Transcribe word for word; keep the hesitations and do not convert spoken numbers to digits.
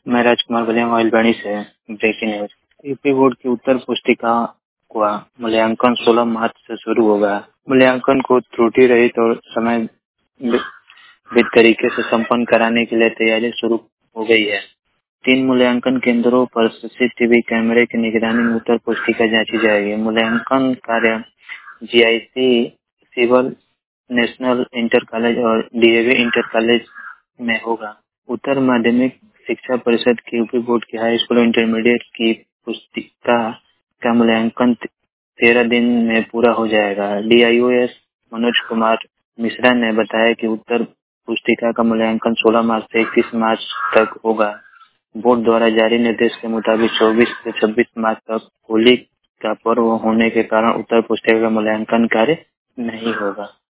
मैं राजकुमार बलिया ऑइलबणी से breaking news. UP board की उत्तर पुस्तिका का मूल्यांकन सोलह मार्च से शुरू होगा। मूल्यांकन को त्रुटि रहित और समय विद तरीके से संपन्न कराने के लिए तैयारी शुरू हो गई है। तीन मूल्यांकन केंद्रों पर सीसीटीवी कैमरे की निगरानी में उत्तर पुस्तिका जांची जाएगी। मूल्यांकन कार्य GIC civil national inter college और डीएवी इंटर कॉलेज में होगा। उत्तर माध्यमिक शिक्षा परिषद की यूपी बोर्ड की हाई स्कूल इंटरमीडिएट की पुस्तिका का मूल्यांकन तेरह दिन में पूरा हो जाएगा। डीआईओएस मनोज कुमार मिश्रा ने बताया कि उत्तर पुस्तिका का मूल्यांकन सोलह मार्च से इक्कीस मार्च तक होगा। बोर्ड द्वारा जारी निर्देश के मुताबिक चौबीस से छब्बीस मार्च तक होली का पर्व होने के कारण उत्तर पुस्तिका का मूल्यांकन कार्य नहीं होगा।